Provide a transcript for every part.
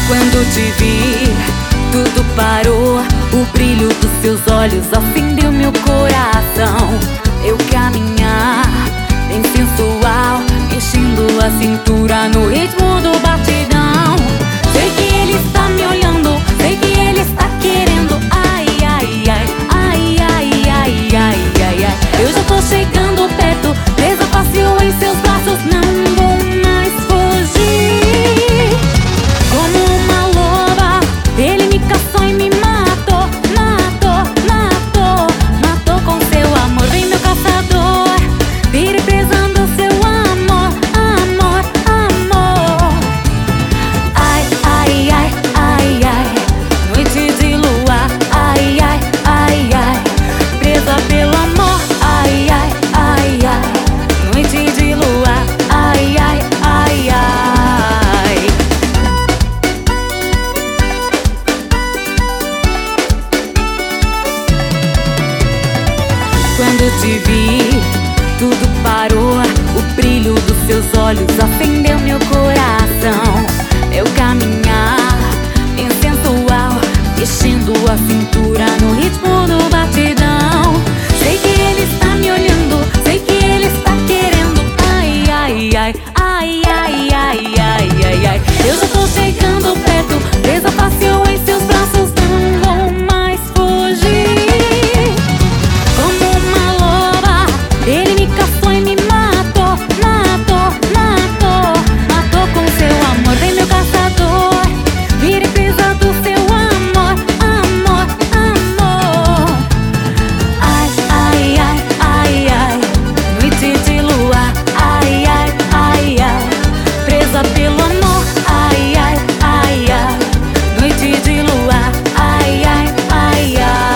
Quando te vi, tudo parou. O brilho dos seus olhos acendeu meu coração. Eu caminhar, bem sensual, mexendo a cintura no ritmo do batidão. Sei que ele está me olhando, sei que ele está querendo. Ai, ai, ai, ai, ai, ai, ai, ai, ai. Eu já tô chegando perto, presa fácil em seus braços, não vou mais fugir. Como uma loba, ele me caçou e me matou, matou, matou, matou com seu amor. Vem meu caçador, virei presa do seu amor, amor, amor. Ai, ai, ai, ai, ai, noite de lua, ai, ai, ai, ai, presa pelo amor, ai, ai, ai, ai, noite de lua, ai, ai, ai, ai. Quando te vi, tudo parou. O brilho dos seus olhos acendeu meu coração. Eu caminhar, bem sensual, mexendo a cintura no ritmo do batidão. Sei que ele está me olhando, sei que ele está querendo. Ai, ai, ai, ai, ai, ai, ai, ai, ai. Eu já tô chegando perto, presa fácil em seus braços, não vou mais fugir. Como uma loba, ele me caçou e me matou, matou, matou, matou com seu amor. Vem meu caçador, virei presa do seu amor, amor, amor. Ai, ai, ai, ai, ai, noite de lua, ai, ai, ai, ai, presa pelo amor, ai, ai, ai, ai, noite de lua, ai, ai, ai, ai.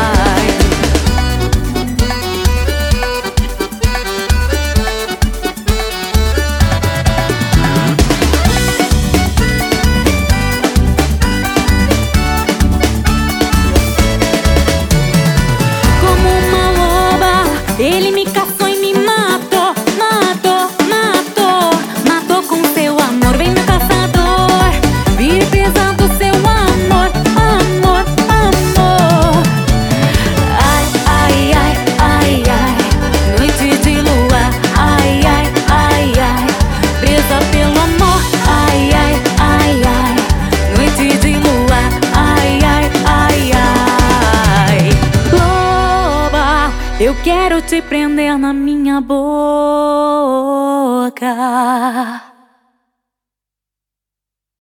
Como uma loba, ele me caçou e me matou, matou, matou, matou com seu amor. Vem meu caçador, virei presa do seu amor, amor, amor. Ai, ai, ai, ai, ai, noite de lua, ai, ai, ai, ai, presa pelo amor, ai, ai, ai, ai, noite de lua, ai, ai, ai, ai. Loba, eu quero te prender na minha boca.